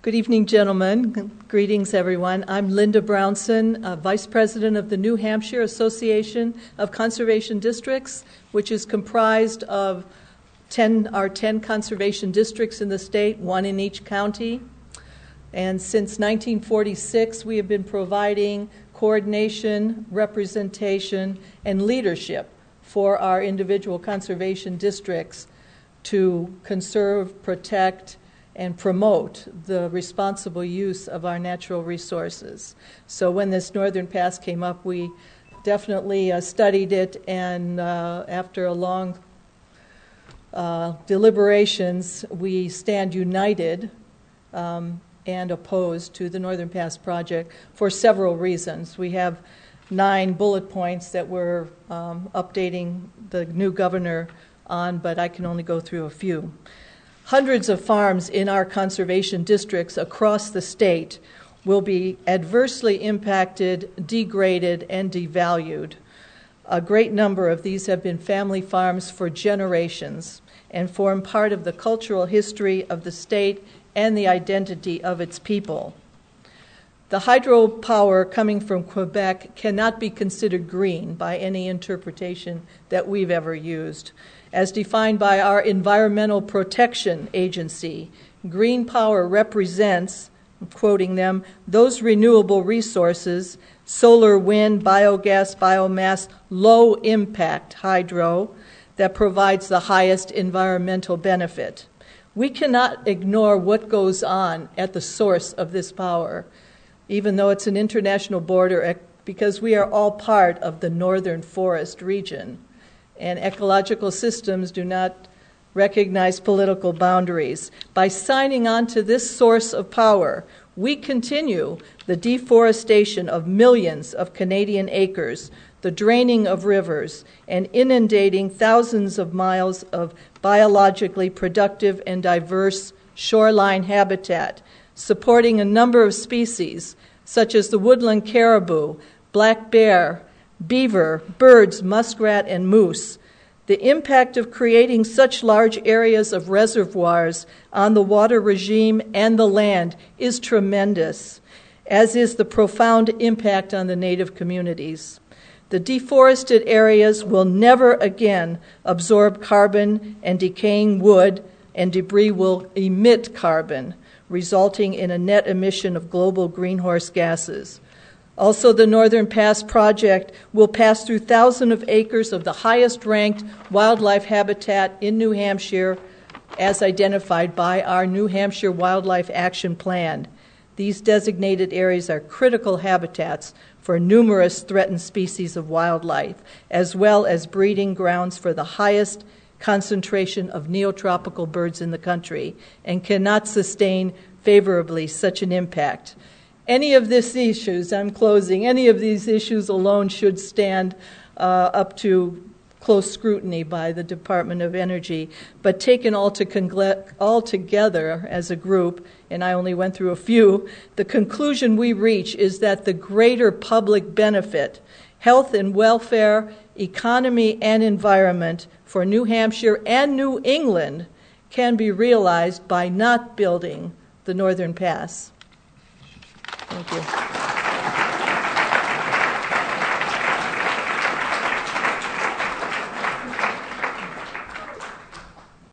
Good evening, gentlemen. Greetings, everyone. I'm Linda Brownson, Vice President of the New Hampshire Association of Conservation Districts, which is comprised of our 10 conservation districts in the state, one in each county. And since 1946, we have been providing coordination, representation, and leadership for our individual conservation districts to conserve, protect, and promote the responsible use of our natural resources. So when this Northern Pass came up, we definitely studied it, and after a long deliberations, we stand united and opposed to the Northern Pass project for several reasons. We have 9 bullet points that we're updating the new governor on, but I can only go through a few. Hundreds of farms in our conservation districts across the state will be adversely impacted, degraded, and devalued. A great number of these have been family farms for generations and form part of the cultural history of the state and the identity of its people. The hydropower coming from Quebec cannot be considered green by any interpretation that we've ever used. As defined by our Environmental Protection Agency, green power represents, I'm quoting them, those renewable resources, solar, wind, biogas, biomass, low-impact hydro, that provides the highest environmental benefit. We cannot ignore what goes on at the source of this power, even though it's an international border, because we are all part of the northern forest region. And ecological systems do not recognize political boundaries. By signing on to this source of power, we continue the deforestation of millions of Canadian acres, the draining of rivers, and inundating thousands of miles of biologically productive and diverse shoreline habitat, supporting a number of species such as the woodland caribou, black bear, beaver, birds, muskrat, and moose. The impact of creating such large areas of reservoirs on the water regime and the land is tremendous, as is the profound impact on the native communities. The deforested areas will never again absorb carbon, and decaying wood and debris will emit carbon, resulting in a net emission of global greenhouse gases. Also, the Northern Pass project will pass through thousands of acres of the highest-ranked wildlife habitat in New Hampshire, as identified by our New Hampshire Wildlife Action Plan. These designated areas are critical habitats for numerous threatened species of wildlife, as well as breeding grounds for the highest concentration of neotropical birds in the country, and cannot sustain favorably such an impact. Any of these issues, I'm closing, any of these issues alone should stand up to close scrutiny by the Department of Energy, but taken all together as a group, and I only went through a few, the conclusion we reach is that the greater public benefit, health and welfare, economy and environment for New Hampshire and New England can be realized by not building the Northern Pass. Thank you.